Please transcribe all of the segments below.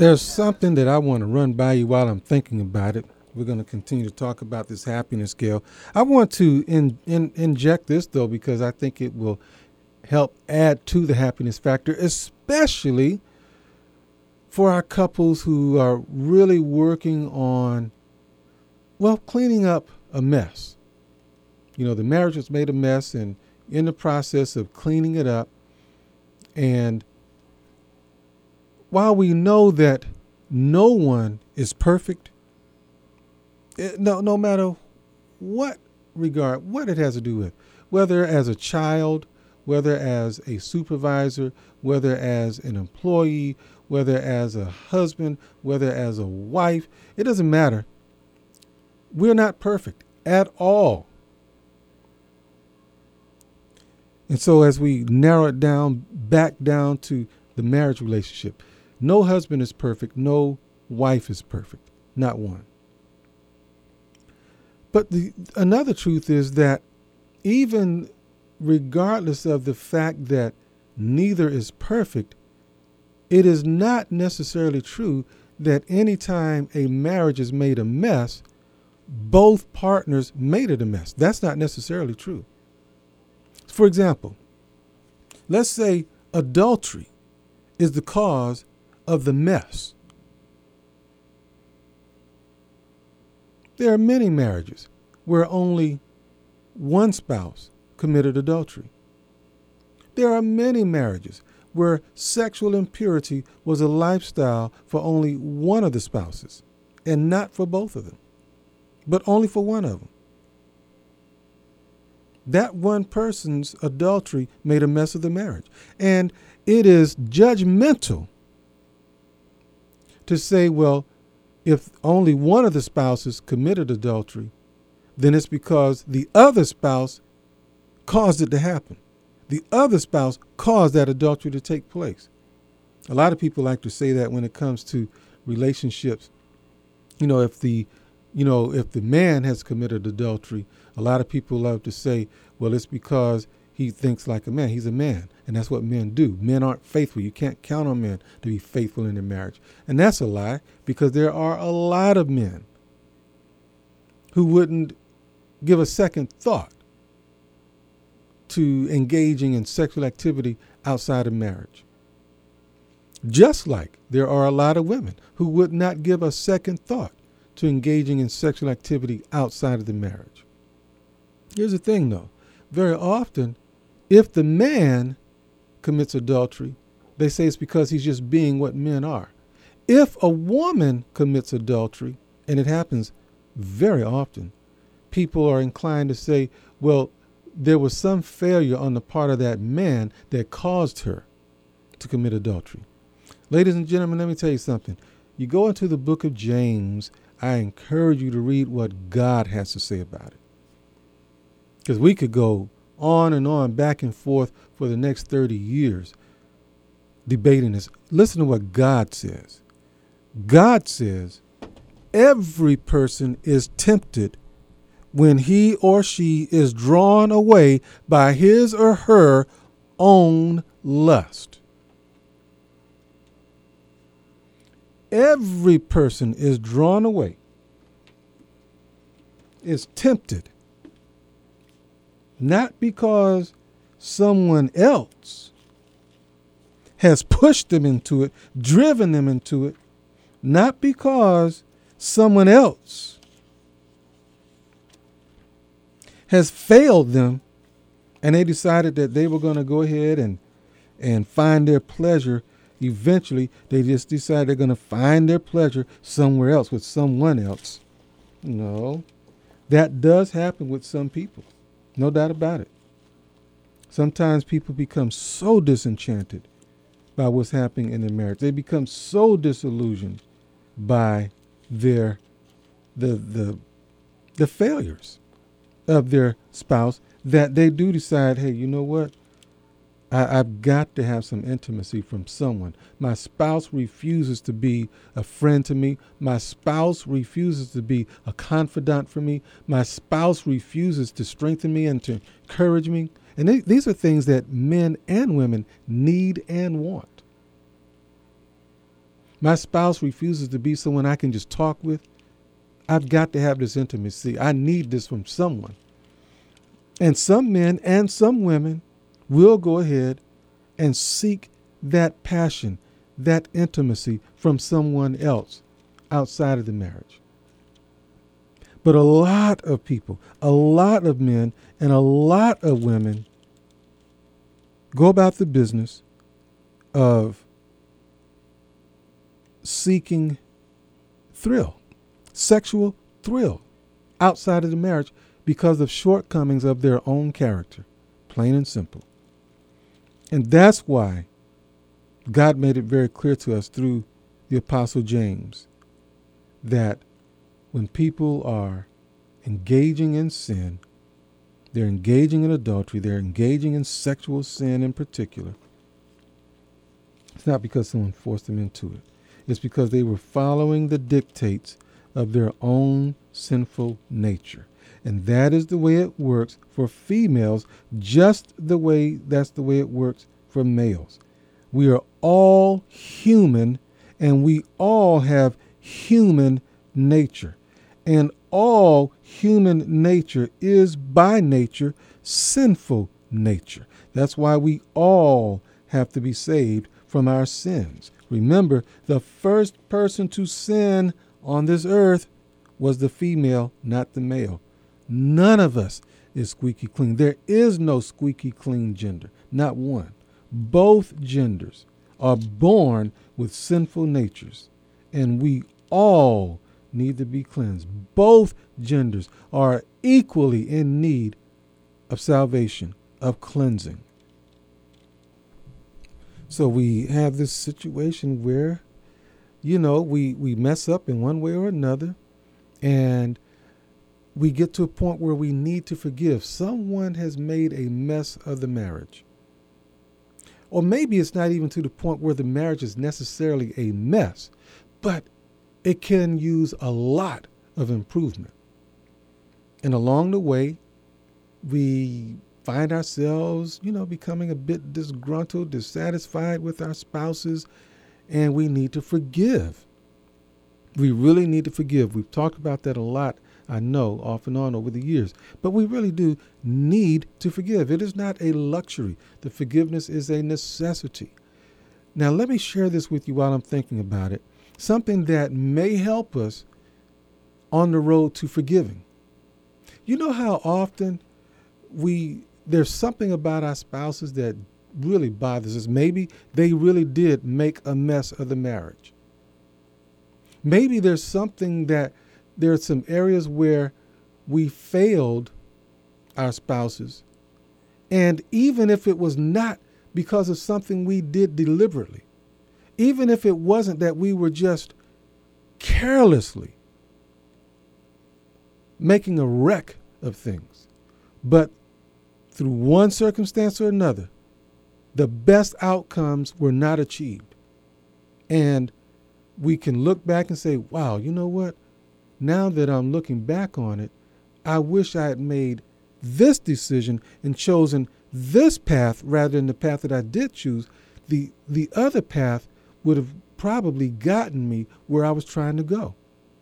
There's something that I want to run by you while I'm thinking about it. We're going to continue to talk about this happiness scale. I want to inject this, though, because I think it will help add to the happiness factor, especially for our couples who are really working on, well, cleaning up a mess. You know, the marriage was made a mess, and in the process of cleaning it up, and while we know that no one is perfect, no matter what regard, what it has to do with, whether as a child, whether as a supervisor, whether as an employee, whether as a husband, whether as a wife, it doesn't matter. We're not perfect at all. And so as we narrow it down, back down to the marriage relationship, no husband is perfect, no wife is perfect, not one. But another truth is that even regardless of the fact that neither is perfect, it is not necessarily true that anytime a marriage is made a mess, both partners made it a mess. That's not necessarily true. For example, let's say adultery is the cause of the mess. There are many marriages where only one spouse committed adultery. There are many marriages where sexual impurity was a lifestyle for only one of the spouses, and not for both of them, but only for one of them. That one person's adultery made a mess of the marriage. And it is judgmental to say, well, if only one of the spouses committed adultery, then it's because the other spouse caused it to happen. The other spouse caused that adultery to take place. A lot of people like to say that when it comes to relationships. If the man has committed adultery, a lot of people love to say, well, it's because he thinks like a man. He's a man, and that's what men do. Men aren't faithful. You can't count on men to be faithful in their marriage. And that's a lie, because there are a lot of men who wouldn't give a second thought to engaging in sexual activity outside of marriage. Just like there are a lot of women who would not give a second thought to engaging in sexual activity outside of the marriage. Here's the thing, though. Very often, if the man commits adultery, they say it's because he's just being what men are. If a woman commits adultery, and it happens very often, people are inclined to say, well, there was some failure on the part of that man that caused her to commit adultery. Ladies and gentlemen, let me tell you something. You go into the book of James, I encourage you to read what God has to say about it. Because we could go on and on, back and forth for the next 30 years debating this. Listen to what God says. God says, every person is tempted when he or she is drawn away by his or her own lust. Every person is drawn away, is tempted, not because someone else has pushed them into it, driven them into it, not because someone else has failed them and they decided that they were going to go ahead and find their pleasure. Eventually, they just decide they're going to find their pleasure somewhere else with someone else. No, that does happen with some people. No doubt about it. Sometimes people become so disenchanted by what's happening in their marriage. They become so disillusioned by the failures of their spouse that they do decide, hey, you know what? I've got to have some intimacy from someone. My spouse refuses to be a friend to me. My spouse refuses to be a confidant for me. My spouse refuses to strengthen me and to encourage me. And these are things that men and women need and want. My spouse refuses to be someone I can just talk with. I've got to have this intimacy. I need this from someone. And some men and some women will go ahead and seek that passion, that intimacy from someone else outside of the marriage. But a lot of people, a lot of men, and a lot of women go about the business of seeking thrill, sexual thrill, outside of the marriage because of shortcomings of their own character, plain and simple. And that's why God made it very clear to us through the Apostle James that when people are engaging in sin, they're engaging in adultery, they're engaging in sexual sin in particular, it's not because someone forced them into it. It's because they were following the dictates of their own sinful nature. And that is the way it works for females, just the way that's the way it works for males. We are all human, and we all have human nature. And all human nature is by nature sinful nature. That's why we all have to be saved from our sins. Remember, the first person to sin on this earth was the female, not the male. None of us is squeaky clean. There is no squeaky clean gender, not one. Both genders are born with sinful natures, and we all need to be cleansed. Both genders are equally in need of salvation, of cleansing. So we have this situation where, we mess up in one way or another, and we get to a point where we need to forgive. Someone has made a mess of the marriage. Or maybe it's not even to the point where the marriage is necessarily a mess, but it can use a lot of improvement. And along the way, we find ourselves, becoming a bit disgruntled, dissatisfied with our spouses, and we need to forgive. We really need to forgive. We've talked about that a lot, I know, off and on over the years. But we really do need to forgive. It is not a luxury. The forgiveness is a necessity. Now, let me share this with you while I'm thinking about it. Something that may help us on the road to forgiving. You know how often there's something about our spouses that really bothers us. Maybe they really did make a mess of the marriage. Maybe there's something that there are some areas where we failed our spouses. And even if it was not because of something we did deliberately, even if it wasn't that we were just carelessly making a wreck of things, but through one circumstance or another, the best outcomes were not achieved. And we can look back and say, wow, you know what? Now that I'm looking back on it, I wish I had made this decision and chosen this path rather than the path that I did choose. The other path would have probably gotten me where I was trying to go.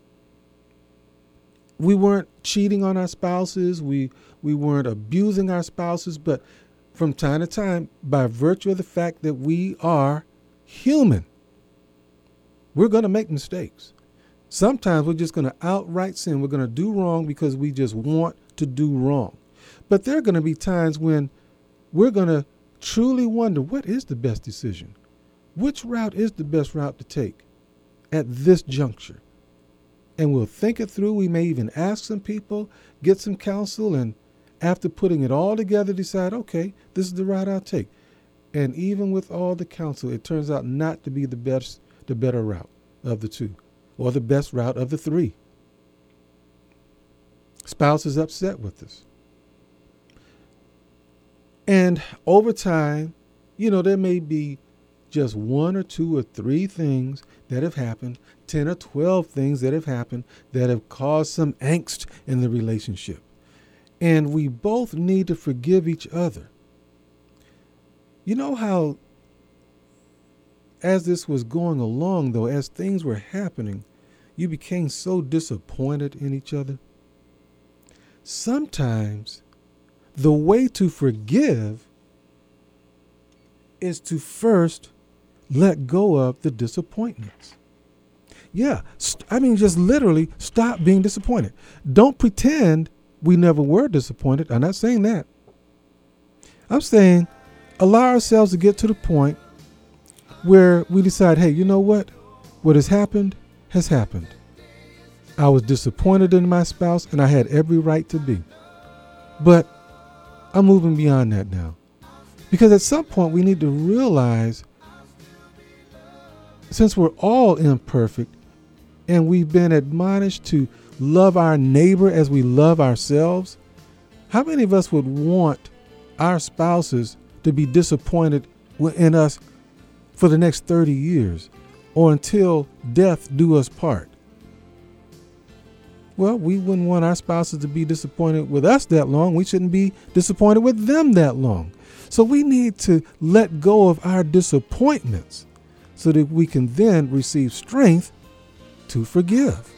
We weren't cheating on our spouses. We weren't abusing our spouses. But from time to time, by virtue of the fact that we are human, we're going to make mistakes. Sometimes we're just going to outright sin. We're going to do wrong because we just want to do wrong. But there are going to be times when we're going to truly wonder, what is the best decision? Which route is the best route to take at this juncture? And we'll think it through. We may even ask some people, get some counsel, and after putting it all together, decide, okay, this is the route I'll take. And even with all the counsel, it turns out not to be the better route of the two, or the best route of the three. Spouse is upset with us. And over time, there may be just one or two or three things that have happened, 10 or 12 things that have happened that have caused some angst in the relationship. And we both need to forgive each other. You know how as this was going along, though, as things were happening, you became so disappointed in each other? Sometimes the way to forgive is to first let go of the disappointments. Yeah, just literally stop being disappointed. Don't pretend we never were disappointed. I'm not saying that. I'm saying allow ourselves to get to the point where we decide, hey, you know what? What has happened has happened. I was disappointed in my spouse, and I had every right to be. But I'm moving beyond that now. Because at some point we need to realize, since we're all imperfect and we've been admonished to love our neighbor as we love ourselves, how many of us would want our spouses to be disappointed in us for the next 30 years or until death do us part? Well, we wouldn't want our spouses to be disappointed with us that long. We shouldn't be disappointed with them that long. So we need to let go of our disappointments so that we can then receive strength to forgive.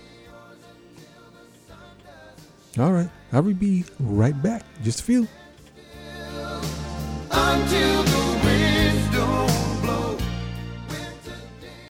All right, I will be right back. Just a few. Until